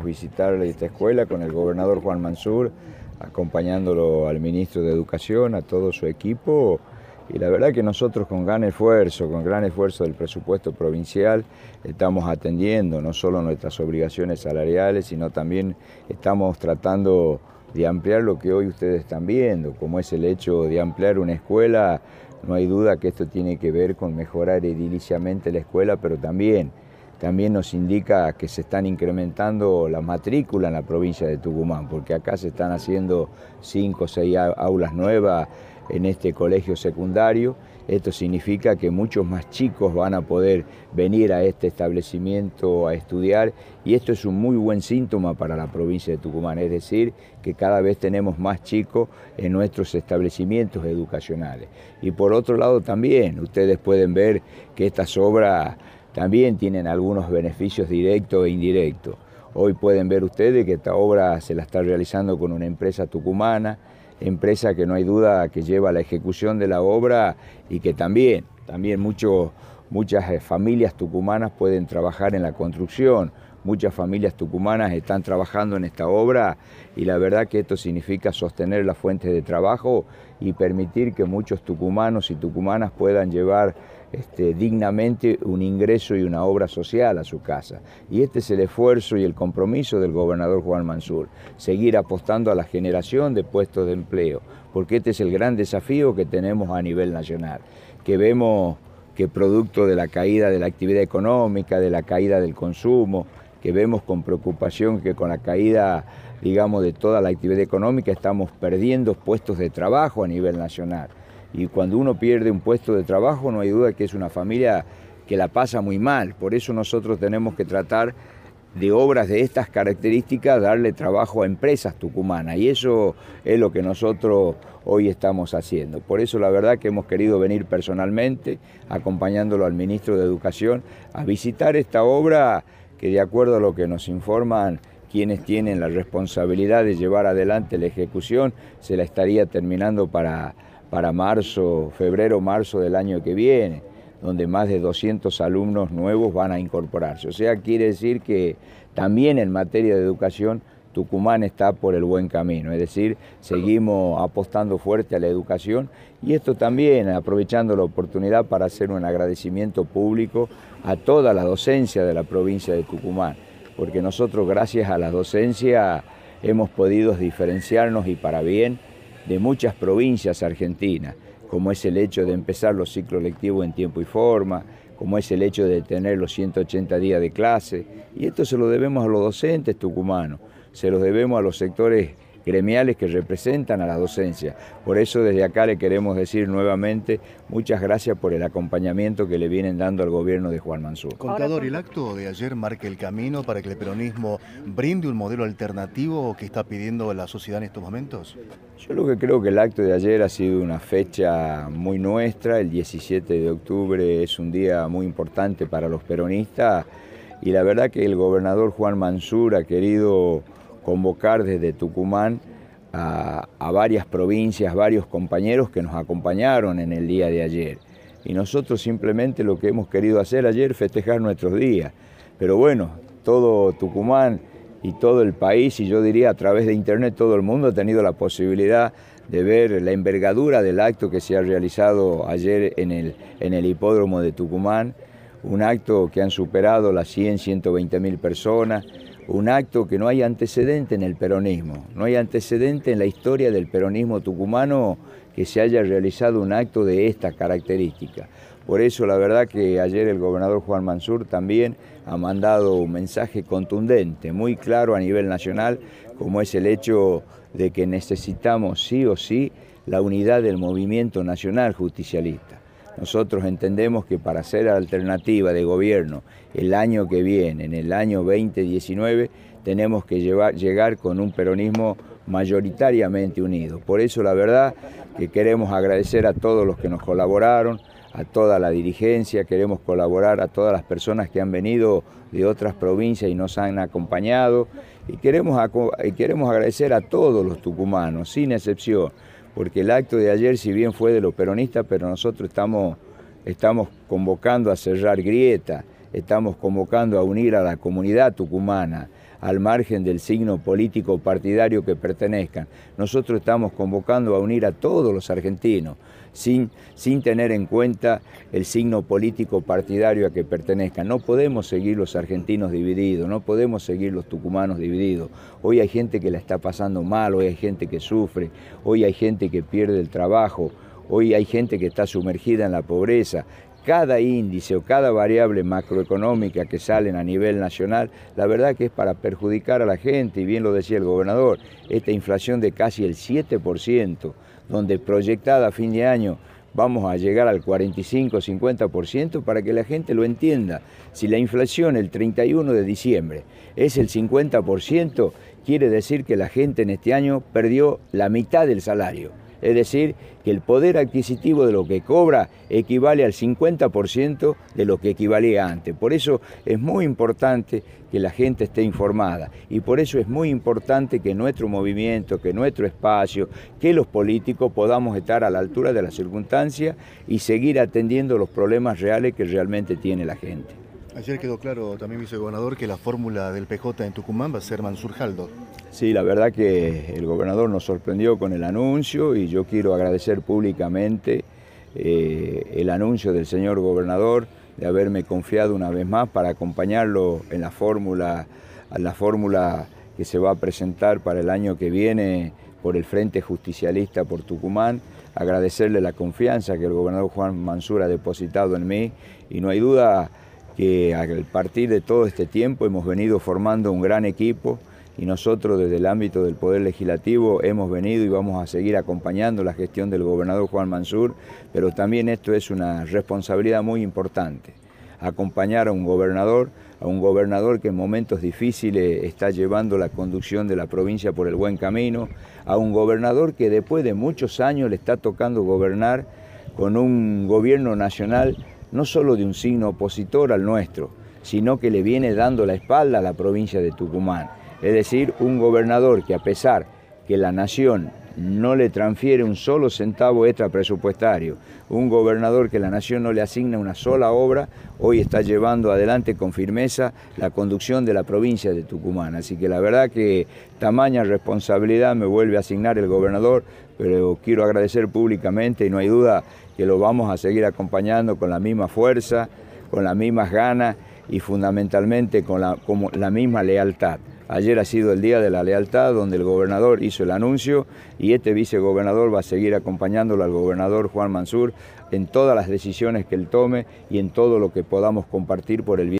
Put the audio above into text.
visitar esta escuela con el gobernador Juan Mansur, acompañándolo al ministro de Educación, a todo su equipo. Y la verdad que nosotros con gran esfuerzo del presupuesto provincial, estamos atendiendo no solo nuestras obligaciones salariales, sino también estamos tratando de ampliar lo que hoy ustedes están viendo, como es el hecho de ampliar una escuela. No hay duda que esto tiene que ver con mejorar ediliciamente la escuela, pero también nos indica que se están incrementando la matrícula en la provincia de Tucumán, porque acá se están haciendo 5 o 6 aulas nuevas en este colegio secundario. Esto significa que muchos más chicos van a poder venir a este establecimiento a estudiar, y esto es un muy buen síntoma para la provincia de Tucumán, es decir, que cada vez tenemos más chicos en nuestros establecimientos educacionales. Y por otro lado también, ustedes pueden ver que estas obras también tienen algunos beneficios directos e indirectos. Hoy pueden ver ustedes que esta obra se la está realizando con una empresa tucumana, empresa que no hay duda que lleva la ejecución de la obra, y que también muchas familias tucumanas pueden trabajar en la construcción. Muchas familias tucumanas están trabajando en esta obra, y la verdad que esto significa sostener las fuentes de trabajo y permitir que muchos tucumanos y tucumanas puedan llevar dignamente un ingreso y una obra social a su casa. Y este es el esfuerzo y el compromiso del gobernador Juan Mansur, seguir apostando a la generación de puestos de empleo, porque este es el gran desafío que tenemos a nivel nacional, que vemos que producto de la caída de la actividad económica, de la caída del consumo, que vemos con preocupación que con la caída, digamos, de toda la actividad económica estamos perdiendo puestos de trabajo a nivel nacional. Y cuando uno pierde un puesto de trabajo, no hay duda que es una familia que la pasa muy mal. Por eso nosotros tenemos que tratar de obras de estas características, darle trabajo a empresas tucumanas, y eso es lo que nosotros hoy estamos haciendo. Por eso la verdad que hemos querido venir personalmente, acompañándolo al ministro de Educación, a visitar esta obra que, de acuerdo a lo que nos informan quienes tienen la responsabilidad de llevar adelante la ejecución, se la estaría terminando para febrero, marzo del año que viene, donde más de 200 alumnos nuevos van a incorporarse. O sea, quiere decir que también en materia de educación Tucumán está por el buen camino, es decir, seguimos apostando fuerte a la educación, y esto también aprovechando la oportunidad para hacer un agradecimiento público a toda la docencia de la provincia de Tucumán, porque nosotros, gracias a la docencia, hemos podido diferenciarnos, y para bien, de muchas provincias argentinas, como es el hecho de empezar los ciclos lectivos en tiempo y forma, como es el hecho de tener los 180 días de clase. Y esto se lo debemos a los docentes tucumanos, se los debemos a los sectores gremiales que representan a la docencia. Por eso desde acá le queremos decir nuevamente muchas gracias por el acompañamiento que le vienen dando al gobierno de Juan Mansur. Contador, ¿el acto de ayer marca el camino para que el peronismo brinde un modelo alternativo que está pidiendo la sociedad en estos momentos? Yo lo que creo que el acto de ayer ha sido una fecha muy nuestra. El 17 de octubre es un día muy importante para los peronistas, y la verdad que el gobernador Juan Mansur ha querido convocar desde Tucumán a varias provincias, varios compañeros que nos acompañaron en el día de ayer. Y nosotros simplemente lo que hemos querido hacer ayer, festejar nuestros días. Pero bueno, todo Tucumán y todo el país, y yo diría a través de internet todo el mundo, ha tenido la posibilidad de ver la envergadura del acto que se ha realizado ayer en el hipódromo de Tucumán, un acto que han superado las 120.000 personas, un acto que no hay antecedente en el peronismo, no hay antecedente en la historia del peronismo tucumano que se haya realizado un acto de esta característica. Por eso la verdad que ayer el gobernador Juan Mansur también ha mandado un mensaje contundente, muy claro a nivel nacional, como es el hecho de que necesitamos sí o sí la unidad del movimiento nacional justicialista. Nosotros entendemos que para ser alternativa de gobierno el año que viene, en el año 2019, tenemos que llegar con un peronismo mayoritariamente unido. Por eso la verdad que queremos agradecer a todos los que nos colaboraron, a toda la dirigencia, queremos colaborar a todas las personas que han venido de otras provincias y nos han acompañado, y queremos agradecer a todos los tucumanos, sin excepción, porque el acto de ayer, si bien fue de los peronistas, pero nosotros estamos convocando a cerrar grietas, estamos convocando a unir a la comunidad tucumana, al margen del signo político partidario que pertenezcan. Nosotros estamos convocando a unir a todos los argentinos, sin tener en cuenta el signo político partidario a que pertenezcan. No podemos seguir los argentinos divididos, no podemos seguir los tucumanos divididos. Hoy hay gente que la está pasando mal, hoy hay gente que sufre, hoy hay gente que pierde el trabajo, hoy hay gente que está sumergida en la pobreza. Cada índice o cada variable macroeconómica que salen a nivel nacional, la verdad que es para perjudicar a la gente, y bien lo decía el gobernador, esta inflación de casi el 7%, donde proyectada a fin de año vamos a llegar al 45-50%, para que la gente lo entienda. Si la inflación el 31 de diciembre es el 50%, quiere decir que la gente en este año perdió la mitad del salario. Es decir, que el poder adquisitivo de lo que cobra equivale al 50% de lo que equivalía antes. Por eso es muy importante que la gente esté informada, y por eso es muy importante que nuestro movimiento, que nuestro espacio, que los políticos podamos estar a la altura de las circunstancias y seguir atendiendo los problemas reales que realmente tiene la gente. Ayer quedó claro también, vicegobernador, que la fórmula del PJ en Tucumán va a ser Mansur Jaldo. Sí, la verdad que el gobernador nos sorprendió con el anuncio, y yo quiero agradecer públicamente el anuncio del señor gobernador de haberme confiado una vez más para acompañarlo en la fórmula que se va a presentar para el año que viene por el Frente Justicialista por Tucumán. Agradecerle la confianza que el gobernador Juan Mansur ha depositado en mí, y no hay duda que a partir de todo este tiempo hemos venido formando un gran equipo, y nosotros desde el ámbito del Poder Legislativo hemos venido y vamos a seguir acompañando la gestión del gobernador Juan Mansur, pero también esto es una responsabilidad muy importante, acompañar a un gobernador que en momentos difíciles está llevando la conducción de la provincia por el buen camino, a un gobernador que después de muchos años le está tocando gobernar con un gobierno nacional no solo de un signo opositor al nuestro, sino que le viene dando la espalda a la provincia de Tucumán. Es decir, un gobernador que, a pesar que la nación no le transfiere un solo centavo extra presupuestario, un gobernador que la nación no le asigna una sola obra, hoy está llevando adelante con firmeza la conducción de la provincia de Tucumán. Así que la verdad que tamaña responsabilidad me vuelve a asignar el gobernador, pero quiero agradecer públicamente, y no hay duda que lo vamos a seguir acompañando con la misma fuerza, con las mismas ganas y fundamentalmente con la misma lealtad. Ayer ha sido el día de la lealtad, donde el gobernador hizo el anuncio, y este vicegobernador va a seguir acompañándolo al gobernador Juan Mansur en todas las decisiones que él tome y en todo lo que podamos compartir por el bien.